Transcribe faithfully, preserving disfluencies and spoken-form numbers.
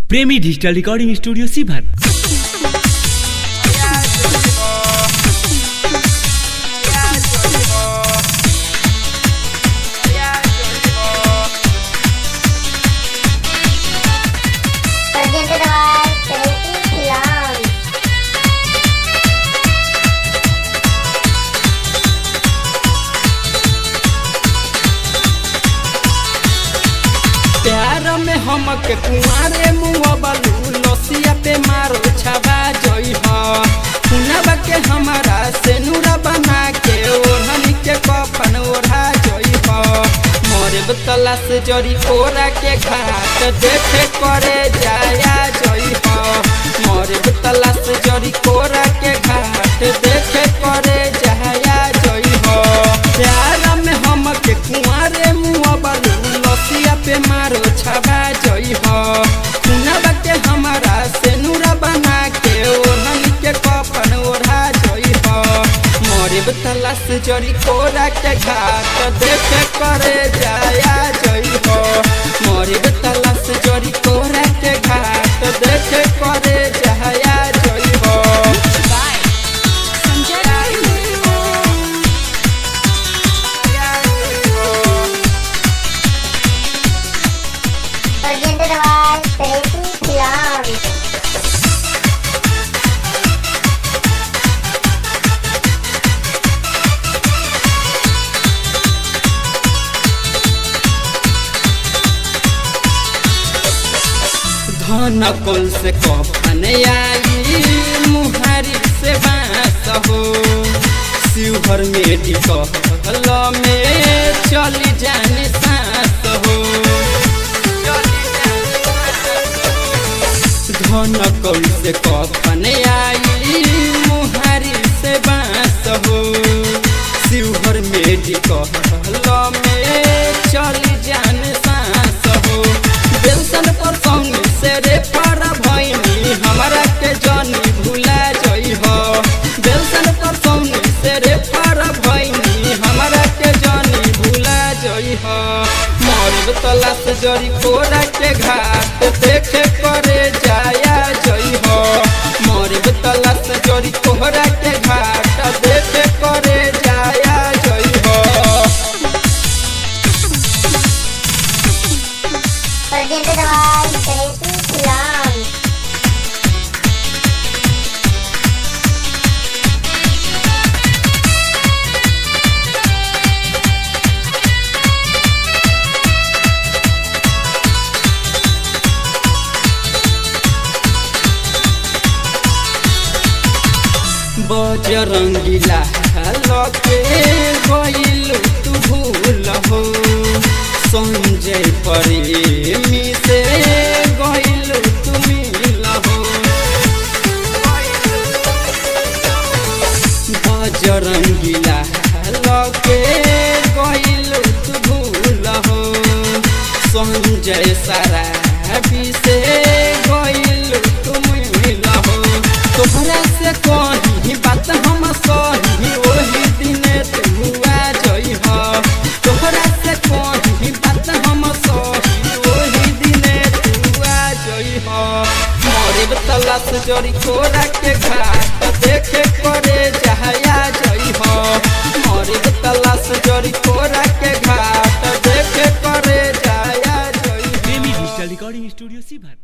प्रेमी digital recording studio सीभर। प्यार में हमके कुआरे मुआ बालू लसिया पे मारो छबा जोई हो सुनबा के हमारा से नूरा बना के ओढ़नी के कफन ओढ़ा जोई हो मोरे बतला से जरी ओरा के घाट देखे करे जाया जोई हो मोरे बतला से जरी ओरा के घाट देखे करे जाया जोई हो प्यार में हमके कुआरे मुआ बालू लसिया पे मारो छबा जोई हो सुनबा के हमारा से नूरा बना के ओढ़नी के कफन ओढ़ा जोई हो मोरे बतला से जरी कोरा के घाट देखे करे जाया जोई हो मोरे बतला से जरी कोरा के घाट देखे करे जाया जोई हो धन कल से कफन आई मुहारी से बास हो शिवहर में ढिकल में चली जाने सांस हो धन कल से कफन आई मुहारी से बास हो शिवहर में ढिकल में चली जाने सांस हो बेलसन पर सौनी से रे पारा भैनी हमारा के जानी भूला जोई हो बेलसन पर सौनी से रे पारा भैनी हमारा के जानी भूला जोई हो मोर बतला से जरी कोरा के घाट देखे करे जाया जोई हो मोर बतला से जरी कोरा के घाट देखे करे जाया जोई हो बजरंगीला लके गइल तू भूल हो संजय प्रेमी से गइल तू मिल हो बजरंगीला लके गइल तू भूल हो संजय सारा से गइल तू मिल हो तोहरा से कहीं बात हम सही वही दिन तू आ जोई हो तोहरा से कहीं बात हम सही वही दिन तू आ जोई हो मोरे बतला से जरी कोरा के घाट देखे करे जाया जोई हो मोरे बतला से जरी कोरा के घाट देखे करे जाया जोई प्रेमी डिजिटल रिकॉर्डिंग स्टूडियो सीभर।